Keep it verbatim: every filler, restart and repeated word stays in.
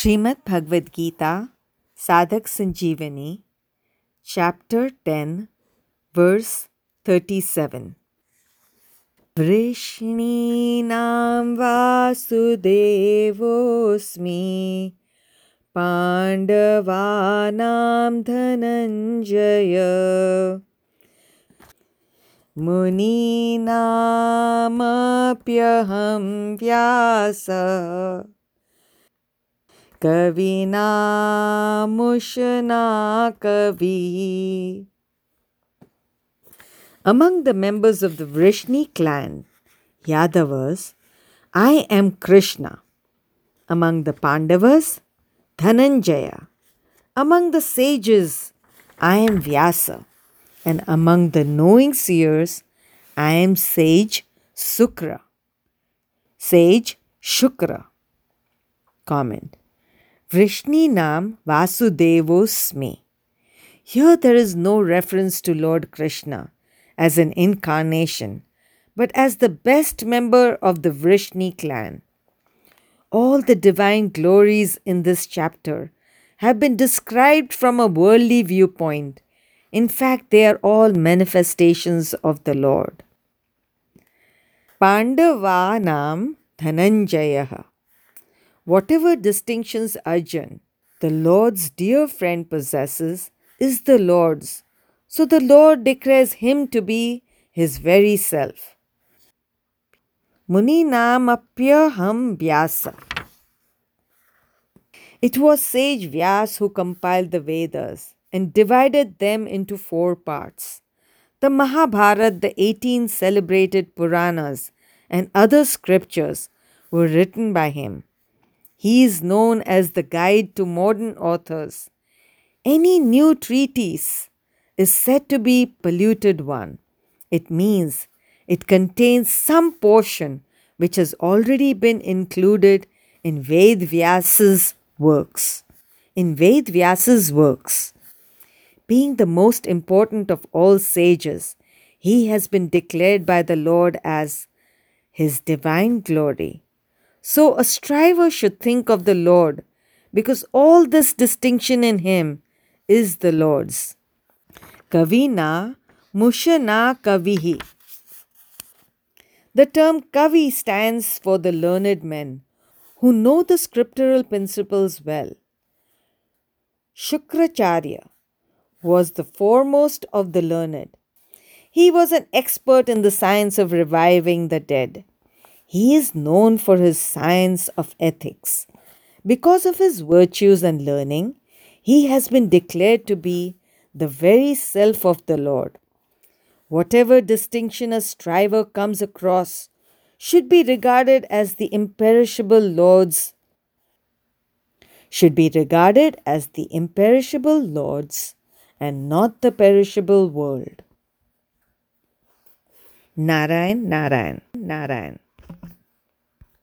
Srimad Bhagavad Gita, Sadhak Sanjeevani, Chapter ten, Verse thirty-seven. Vrishninam vasudevosmi Pandavanam Dhananjaya Muninamapyaham Vyasa Kavina Mushana Kavi. Among the members of the Vrishni clan, Yadavas, I am Krishna. Among the Pandavas, Dhananjaya. Among the sages, I am Vyasa. And among the knowing seers, I am sage Sukra. Sage Shukra. Comment. Vrishni Nam Vasudevosmi. Here there is no reference to Lord Krishna as an incarnation, but as the best member of the Vrishni clan. All the divine glories in this chapter have been described from a worldly viewpoint. In fact, they are all manifestations of the Lord. Pandavanam Dhananjaya. Whatever distinctions Arjun, the Lord's dear friend, possesses is the Lord's. So the Lord declares him to be his very self. Muninamapyaham Vyasa. It was sage Vyas who compiled the Vedas and divided them into four parts. The Mahabharata, the eighteen celebrated Puranas, and other scriptures were written by him. He is known as the guide to modern authors. Any new treatise is said to be polluted one. It means it contains some portion which has already been included in Ved Vyasa's works. In Ved Vyasa's works, being the most important of all sages, he has been declared by the Lord as his divine glory. So a striver should think of the Lord, because all this distinction in him is the Lord's. Kavina Mushana Kavihi. The term Kavi stands for the learned men who know the scriptural principles well. Shukracharya was the foremost of the learned. He was an expert in the science of reviving the dead. He is known for his science of ethics. Because of his virtues and learning, he has been declared to be the very self of the Lord. Whatever distinction a striver comes across should be regarded as the imperishable Lord's should be regarded as the imperishable Lord's and not the perishable world. Narayan, Narayan, Narayan.